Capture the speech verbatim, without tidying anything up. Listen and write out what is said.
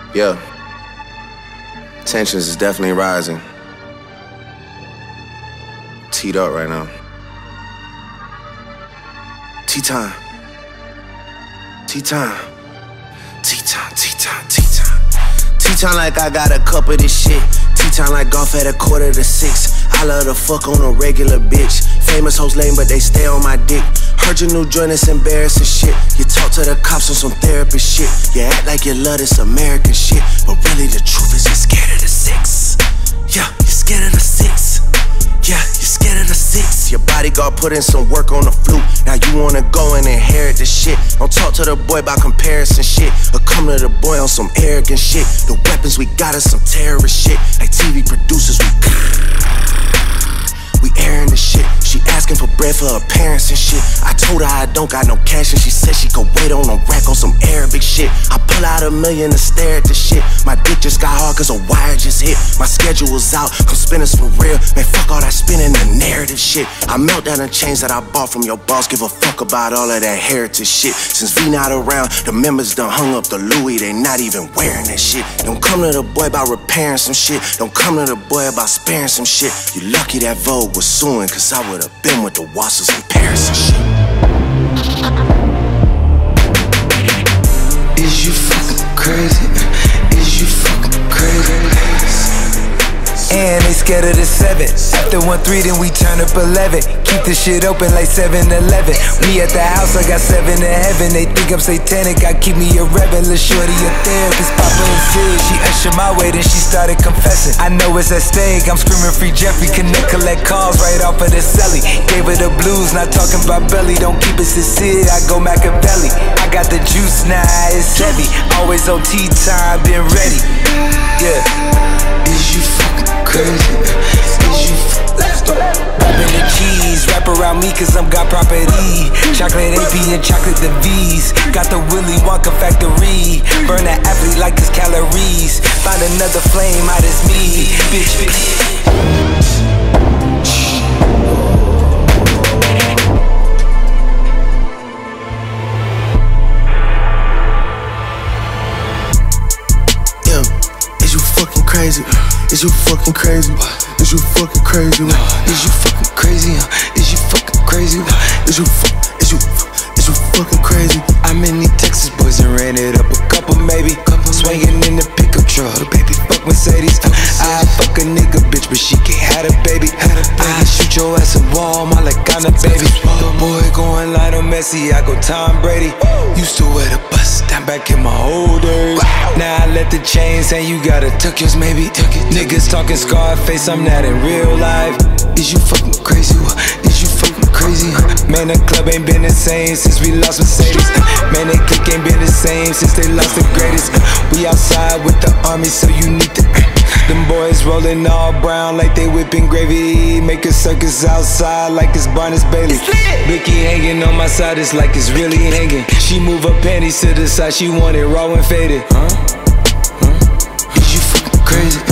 Yeah. Tensions is definitely rising. Teed up right now. Tea time. Tea time. Tea time, tea time, tea time. Tea time like I got a cup of this shit. Tea time like golf at a quarter to six. I love to fuck on a regular bitch. Famous hoes lame, but they stay on my dick. Heard your new joint, it's embarrassing shit. You talk to the cops on some therapist shit. You act like you love this American shit, but really the truth is you're scared of the six. Yeah, you're scared of the six. Yeah, you're scared of the six. Your bodyguard put in some work on the flute. Now you wanna go and inherit the shit. Don't talk to the boy about comparison shit, or come to the boy on some arrogant shit. The weapons we got is some terrorist shit. Like T V producers, we We airing the shit. She asking for bread for her parents and shit. I told her I don't got no cash and she said she could wait on a rack on some Arabic shit. I pull out a million to stare at the shit. My dick just got hard cause a wire just hit. My schedule was out, come spinners for real. Man, fuck all that spinning the narrative shit. I melt down the chains that I bought from your boss. Give a fuck about all of that heritage shit. Since V not around, the members done hung up the Louis. They not even wearing that shit. Don't come to the boy about repairing some shit. Don't come to the boy about sparing some shit. You lucky that Vogue was suing, cause I would've been with the Wassers in Paris and shit. Is you fucking crazy? Is you fucking crazy? And they scared of the seven. After one three, then we turn up eleven. Keep the shit open like seven eleven. Me at the house, I got seven in heaven. They think I'm satanic, I keep me a rebel. Lil' shorty a therapist, Papa and Sid. She ushered my way, then she started confessing. I know it's at stake, I'm screaming free Jeffrey. Connect, collect calls right off of the celly. Gave her the blues, not talking about belly. Don't keep it sincere, I go Machiavelli. I got the juice now, it's heavy. Always on tea time, been ready. Yeah. Is you fucking crazy? Is you Let's go. Rapping the cheese, wrap around me cause I'm got property. Chocolate A P and chocolate the V's. Got the Willy Wonka factory. Burn that athlete like it's calories. Find another flame, out as me. Bitch, bitch. Crazy. Is you fucking crazy? Is you fucking crazy? Is you fucking crazy? Is you fucking crazy? Is you fu- is you is you fucking crazy? I'm in these Texas boys and ran it up a couple maybe. Swinging in the pickup truck, baby fuck Mercedes. I fuck a nigga bitch, but she can't have a baby. I shoot your ass in Walmart like I'm a baby. The boy going Lionel Messi, I go Tom Brady. Used to wear the bus down back in my old days. Now I let the chain say you gotta tuck yours maybe. Niggas talking Scarface, I'm not in real life. Is you fucking crazy? Is you fucking crazy? Man, the club ain't been the same since we lost Mercedes. Man, they clique ain't been the same since they lost the greatest. We outside with the army, so you need to. Them boys rolling all brown like they whipping gravy. Make a circus outside like it's Barnes Bailey. Vicky hanging on my side, it's like it's really hanging. She move her panties to the side, she want it raw and faded. Huh? Huh? Is you fucking crazy?